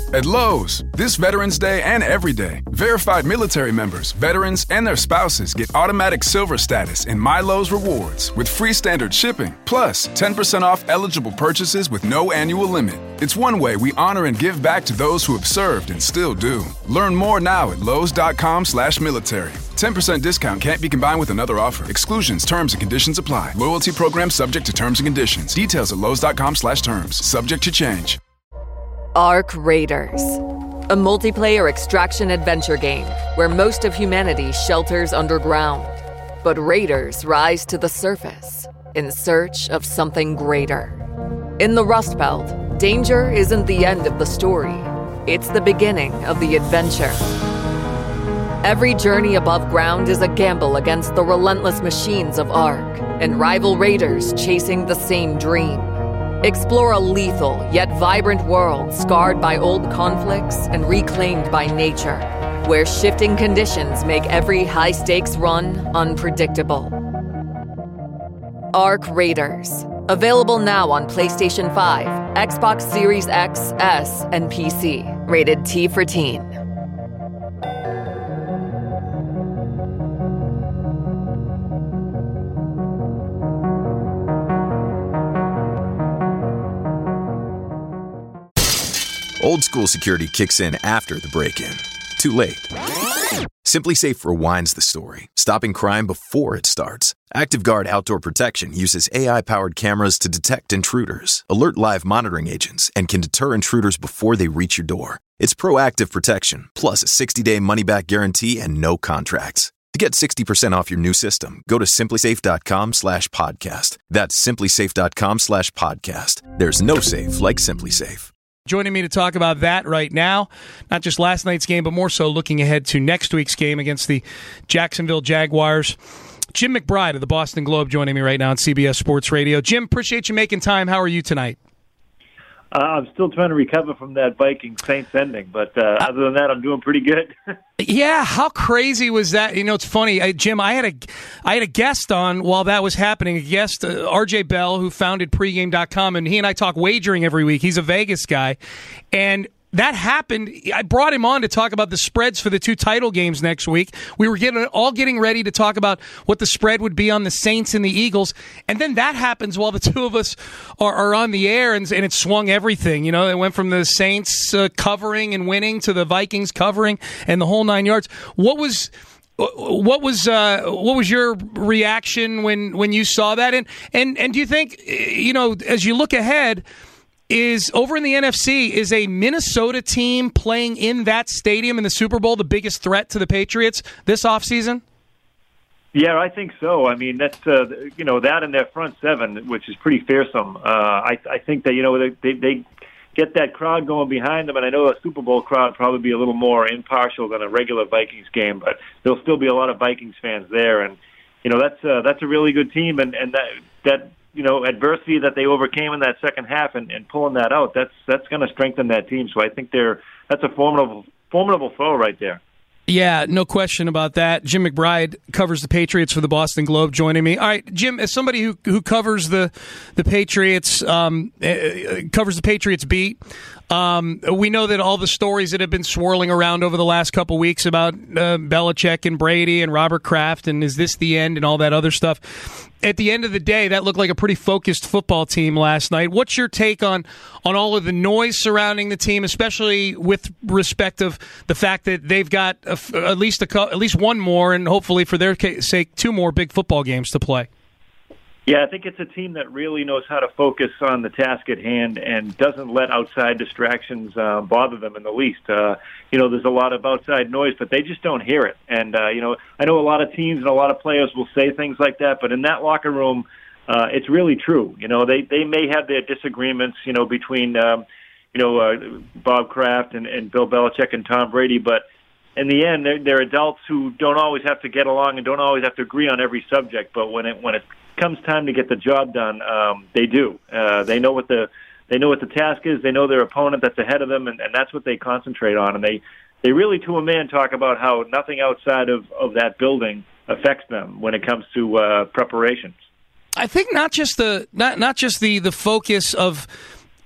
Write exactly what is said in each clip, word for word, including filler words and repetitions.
At Lowe's, this Veterans Day and every day, verified military members, veterans, and their spouses get automatic silver status in My Lowe's Rewards with free standard shipping, plus ten percent off eligible purchases with no annual limit. It's one way we honor and give back to those who have served and still do. Learn more now at lowes.com slash military. ten percent discount can't be combined with another offer. Exclusions, terms, and conditions apply. Loyalty program subject to terms and conditions. Details at lowes.com slash terms. Subject to change. Ark Raiders, a multiplayer extraction adventure game where most of humanity shelters underground. But raiders rise to the surface in search of something greater. In the Rust Belt, danger isn't the end of the story. It's the beginning of the adventure. Every journey above ground is a gamble against the relentless machines of Ark and rival raiders chasing the same dream. Explore a lethal yet vibrant world scarred by old conflicts and reclaimed by nature, where shifting conditions make every high-stakes run unpredictable. Ark Raiders. Available now on PlayStation five, Xbox Series X, S, and P C. Rated T for Teen. Old school security kicks in after the break-in. Too late. SimpliSafe rewinds the story, stopping crime before it starts. ActiveGuard Outdoor Protection uses A I-powered cameras to detect intruders, alert live monitoring agents, and can deter intruders before they reach your door. It's proactive protection, plus a sixty-day money-back guarantee and no contracts. To get sixty percent off your new system, go to simplysafe.com slash podcast. That's simplysafe.com slash podcast. There's no safe like SimpliSafe. Joining me to talk about that right now, not just last night's game, but more so looking ahead to next week's game against the Jacksonville Jaguars. Jim McBride of the Boston Globe joining me right now on C B S Sports Radio. Jim, appreciate you making time. How are you tonight? Uh, I'm still trying to recover from that Vikings-Saints ending, but uh, other than that, I'm doing pretty good. Yeah, how crazy was that? You know, it's funny, I, Jim. I had a, I had a guest on while that was happening. A guest, uh, R J Bell, who founded pregame dot com, and he and I talk wagering every week. He's a Vegas guy, and that happened. I brought him on to talk about the spreads for the two title games next week. We were getting all getting ready to talk about what the spread would be on the Saints and the Eagles, and then that happens while the two of us are, are on the air, and, and it swung everything. You know, it went from the Saints uh, covering and winning to the Vikings covering and the whole nine yards. What was what was uh, what was your reaction when, when you saw that? And and and do you think, you know, as you look ahead, is over in the N F C, is a Minnesota team playing in that stadium in the Super Bowl the biggest threat to the Patriots this offseason? Yeah, I think so. I mean, that's uh, you know that and their front seven, which is pretty fearsome. Uh, I, I think that you know they, they they get that crowd going behind them, and I know a Super Bowl crowd probably be a little more impartial than a regular Vikings game, but there'll still be a lot of Vikings fans there, and you know that's uh, that's a really good team, and and that that. you know, adversity that they overcame in that second half and, and pulling that out, that's that's going to strengthen that team. So I think they're that's a formidable formidable foe right there. Yeah, no question about that. Jim McBride covers the Patriots for the Boston Globe joining me. All right, Jim, as somebody who who covers the the Patriots, um, uh, covers the Patriots beat, um, we know that all the stories that have been swirling around over the last couple weeks about uh, Belichick and Brady and Robert Kraft and is this the end and all that other stuff. At the end of the day, that looked like a pretty focused football team last night. What's your take on, on all of the noise surrounding the team, especially with respect of the fact that they've got a, at least a, at least one more, and hopefully for their sake, two more big football games to play? Yeah, I think it's a team that really knows how to focus on the task at hand and doesn't let outside distractions uh, bother them in the least. Uh, you know, there's a lot of outside noise, but they just don't hear it. And, uh, you know, I know a lot of teams and a lot of players will say things like that, but in that locker room, uh, it's really true. You know, they, they may have their disagreements, you know, between, um, you know, uh, Bob Kraft and, and Bill Belichick and Tom Brady, but in the end, they're, they're adults who don't always have to get along and don't always have to agree on every subject, but when it when it comes time to get the job done, um, they do. Uh, they know what the they know what the task is. They know their opponent that's ahead of them, and, and that's what they concentrate on. And they, they really, to a man, talk about how nothing outside of, of that building affects them when it comes to uh, preparations. I think not just the not not just the the focus of,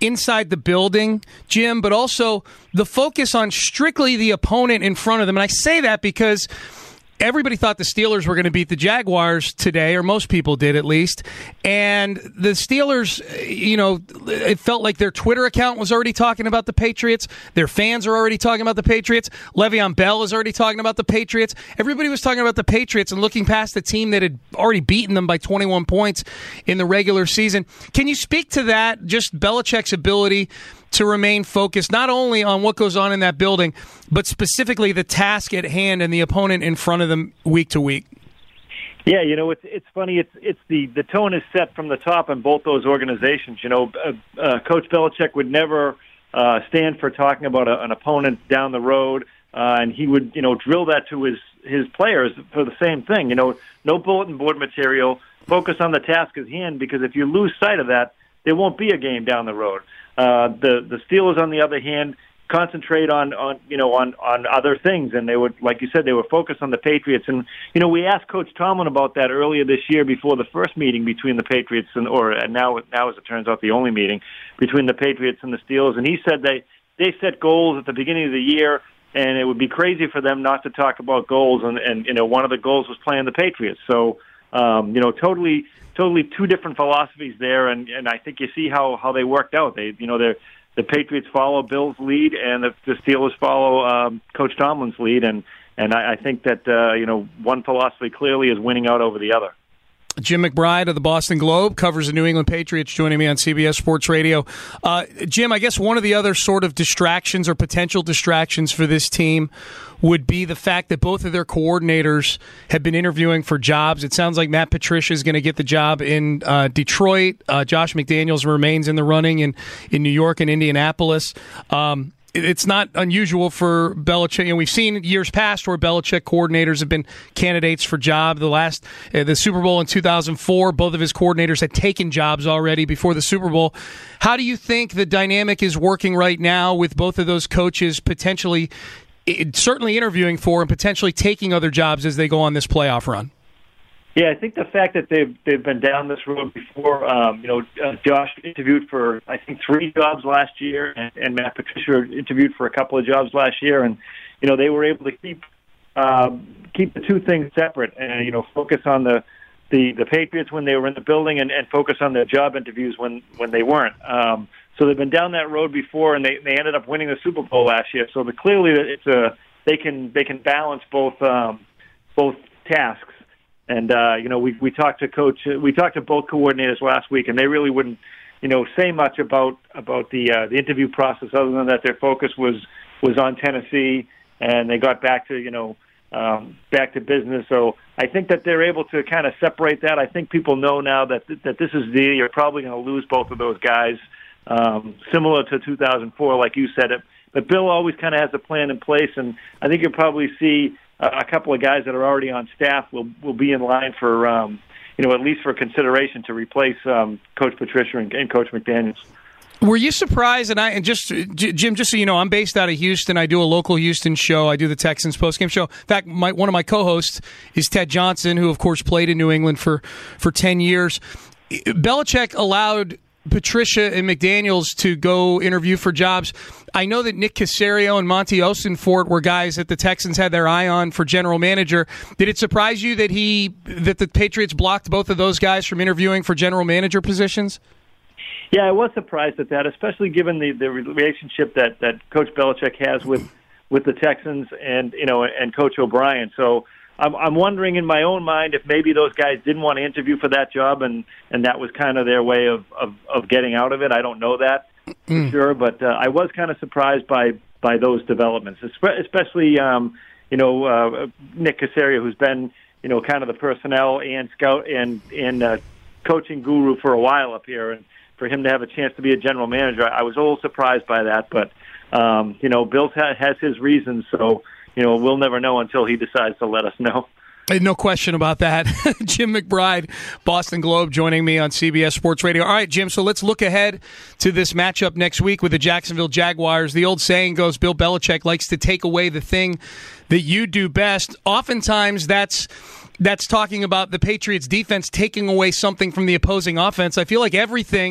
inside the building, Jim, but also the focus on strictly the opponent in front of them. And I say that because everybody thought the Steelers were going to beat the Jaguars today, or most people did at least. And the Steelers, you know, it felt like their Twitter account was already talking about the Patriots. Their fans are already talking about the Patriots. Le'Veon Bell is already talking about the Patriots. Everybody was talking about the Patriots and looking past the team that had already beaten them by twenty-one points in the regular season. Can you speak to that, just Belichick's ability to remain focused not only on what goes on in that building, but specifically the task at hand and the opponent in front of them week to week? Yeah, you know, it's it's funny. It's it's the, the tone is set from the top in both those organizations. You know, uh, uh, Coach Belichick would never uh, stand for talking about a, an opponent down the road, uh, and he would, you know, drill that to his, his players for the same thing. You know, no bulletin board material. Focus on the task at hand, because if you lose sight of that, there won't be a game down the road. Uh, the the Steelers, on the other hand, concentrate on, on you know on, on other things, and they would, like you said, they were focused on the Patriots. And you know, we asked Coach Tomlin about that earlier this year before the first meeting between the Patriots and, or and now now as it turns out, the only meeting between the Patriots and the Steelers. And he said they they set goals at the beginning of the year, and it would be crazy for them not to talk about goals. And, and you know, one of the goals was playing the Patriots. So um, you know, totally. Totally two different philosophies there, and, and I think you see how, how they worked out. They, you know, they're, the Patriots follow Bill's lead, and the, the Steelers follow um, Coach Tomlin's lead, and and I, I think that uh, you know, one philosophy clearly is winning out over the other. Jim McBride of the Boston Globe covers the New England Patriots, joining me on C B S Sports Radio. Uh, Jim, I guess one of the other sort of distractions or potential distractions for this team would be the fact that both of their coordinators have been interviewing for jobs. It sounds like Matt Patricia is going to get the job in uh, Detroit. Uh, Josh McDaniels remains in the running in, in New York and Indianapolis. Um, It's not unusual for Belichick. And we've seen years past where Belichick coordinators have been candidates for job. The last, uh, the Super Bowl in two thousand four, both of his coordinators had taken jobs already before the Super Bowl. How do you think the dynamic is working right now with both of those coaches potentially, certainly interviewing for and potentially taking other jobs as they go on this playoff run? Yeah, I think the fact that they've they've been down this road before. Um, you know, uh, Josh interviewed for I think three jobs last year, and, and Matt Patricia interviewed for a couple of jobs last year, and you know, they were able to keep um, keep the two things separate, and you know, focus on the, the, the Patriots when they were in the building, and, and focus on their job interviews when when they weren't. Um, so they've been down that road before, and they they ended up winning the Super Bowl last year. So the, clearly, it's a they can they can balance both um, both tasks. And, uh, you know, we, we talked to coach, we talked to both coordinators last week, and they really wouldn't, you know, say much about, about the, uh, the interview process other than that their focus was, was on Tennessee, and they got back to, you know, um, back to business. So I think that they're able to kind of separate that. I think people know now that, that this is the, you're probably going to lose both of those guys, um, similar to two thousand four, like you said it. But Bill always kind of has a plan in place, and I think you'll probably see a couple of guys that are already on staff will will be in line for, um, you know, at least for consideration to replace um, Coach Patricia and, and Coach McDaniels. Were you surprised? And I and just Jim, just so you know, I'm based out of Houston. I do a local Houston show. I do the Texans postgame show. In fact, my, one of my co-hosts is Ted Johnson, who of course played in New England for for ten years. Belichick allowed Patricia and McDaniels to go interview for jobs. I know that Nick Caserio and Monty Osenfort were guys that the Texans had their eye on for general manager. Did it surprise you that he that the Patriots blocked both of those guys from interviewing for general manager positions? Yeah, I was surprised at that, especially given the, the relationship that, that Coach Belichick has with, with the Texans and you know and Coach O'Brien. So I'm, I'm wondering in my own mind if maybe those guys didn't want to interview for that job, and, and that was kind of their way of, of, of getting out of it. I don't know that for mm. sure, but uh, I was kind of surprised by, by those developments, especially um, you know uh, Nick Caserio, who's been you know kind of the personnel and scout and and uh, coaching guru for a while up here, and for him to have a chance to be a general manager, I was a little surprised by that. But um, you know, Bill has his reasons, so. You know, we'll never know until he decides to let us know. No question about that. Jim McBride, Boston Globe, joining me on C B S Sports Radio. All right, Jim, so let's look ahead to this matchup next week with the Jacksonville Jaguars. The old saying goes, Bill Belichick likes to take away the thing that you do best. Oftentimes, that's that's talking about the Patriots' defense taking away something from the opposing offense. I feel like everything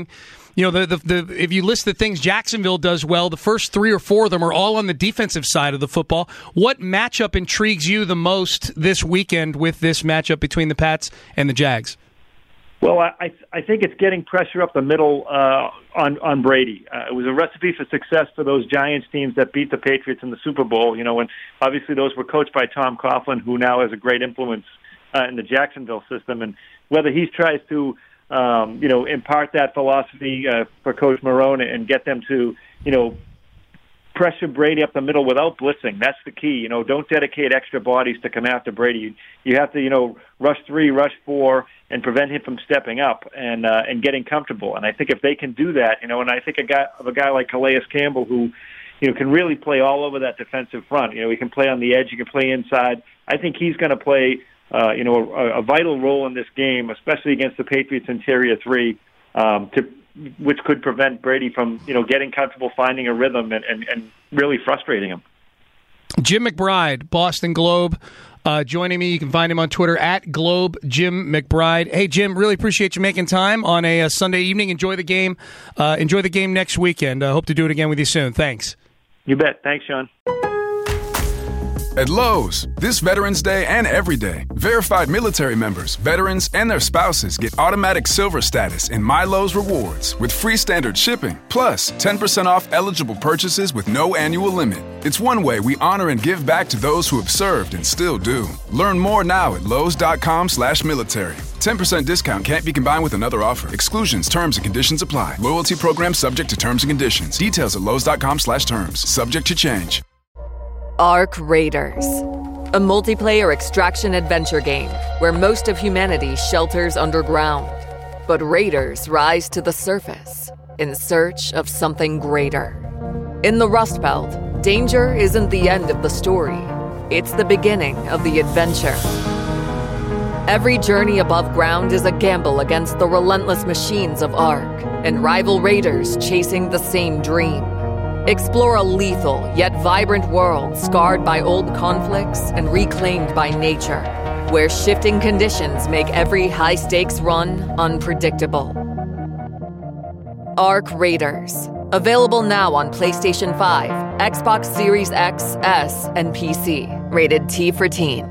you know, the, the the if you list the things Jacksonville does well, the first three or four of them are all on the defensive side of the football. What matchup intrigues you the most this weekend with this matchup between the Pats and the Jags? Well, I I think it's getting pressure up the middle uh, on on Brady. Uh, it was a recipe for success for those Giants teams that beat the Patriots in the Super Bowl. You know, and obviously those were coached by Tom Coughlin, who now has a great influence uh, in the Jacksonville system. And whether he tries to, um, you know, impart that philosophy uh, for Coach Marone and get them to, you know, pressure Brady up the middle without blitzing. That's the key. You know, don't dedicate extra bodies to come after Brady. You, you have to, you know, rush three, rush four, and prevent him from stepping up and uh, and getting comfortable. And I think if they can do that, you know, and I think a guy of a guy like Calais Campbell who, you know, can really play all over that defensive front. You know, he can play on the edge, he can play inside. I think he's going to play, uh, you know, a, a vital role in this game, especially against the Patriots interior three, um, to which could prevent Brady from, you know, getting comfortable, finding a rhythm, and, and, and really frustrating him. Jim McBride, Boston Globe, uh, joining me. You can find him on Twitter, at Globe Jim McBride. Hey, Jim, really appreciate you making time on a, a Sunday evening. Enjoy the game. Uh, enjoy the game next weekend. Uh, hope to do it again with you soon. Thanks. You bet. Thanks, Sean. At Lowe's, this Veterans Day and every day, verified military members, veterans, and their spouses get automatic silver status in My Lowe's Rewards with free standard shipping, plus ten percent off eligible purchases with no annual limit. It's one way we honor and give back to those who have served and still do. Learn more now at lowes.com slash military. ten percent discount can't be combined with another offer. Exclusions, terms, and conditions apply. Loyalty program subject to terms and conditions. Details at lowes.com slash terms. Subject to change. Ark Raiders, a multiplayer extraction adventure game where most of humanity shelters underground, but raiders rise to the surface in search of something greater. In the Rust Belt, danger isn't the end of the story. It's the beginning of the adventure. Every journey above ground is a gamble against the relentless machines of Ark and rival raiders chasing the same dream. Explore a lethal yet vibrant world scarred by old conflicts and reclaimed by nature, where shifting conditions make every high-stakes run unpredictable. Ark Raiders. Available now on PlayStation five, Xbox Series X, S, and P C. Rated T for Teen.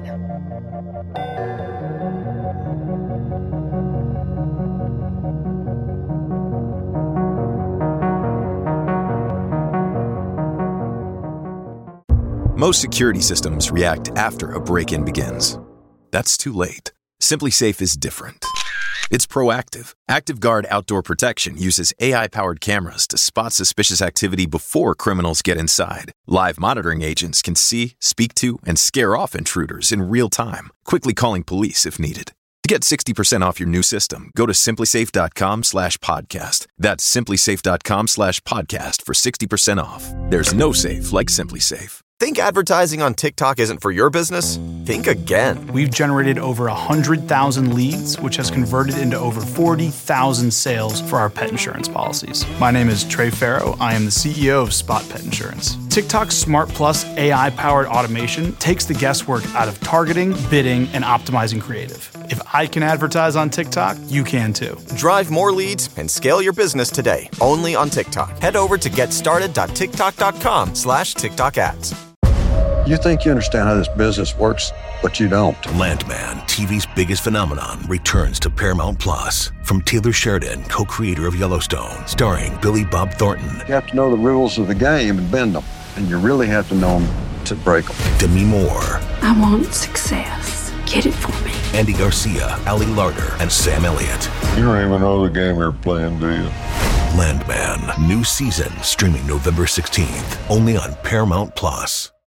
Most security systems react after a break-in begins. That's too late. SimpliSafe is different. It's proactive. ActiveGuard Outdoor Protection uses A I-powered cameras to spot suspicious activity before criminals get inside. Live monitoring agents can see, speak to, and scare off intruders in real time, quickly calling police if needed. To get sixty percent off your new system, go to simplisafe.com slash podcast. That's simplisafe.com slash podcast for sixty percent off. There's no safe like SimpliSafe. Think advertising on TikTok isn't for your business? Think again. We've generated over one hundred thousand leads, which has converted into over forty thousand sales for our pet insurance policies. My name is Trey Farrow. I am the C E O of Spot Pet Insurance. TikTok's Smart Plus A I-powered automation takes the guesswork out of targeting, bidding, and optimizing creative. If I can advertise on TikTok, you can too. Drive more leads and scale your business today, only on TikTok. Head over to getstarted.tiktok.com slash TikTok ads. You think you understand how this business works, but you don't. Landman, T V's biggest phenomenon, returns to Paramount Plus. From Taylor Sheridan, co-creator of Yellowstone, starring Billy Bob Thornton. You have to know the rules of the game and bend them, and you really have to know them to break them. Demi Moore. I want success. Get it for me. Andy Garcia, Ali Larder, and Sam Elliott. You don't even know the game you're playing, do you? Landman, new season, streaming November sixteenth, only on Paramount Plus.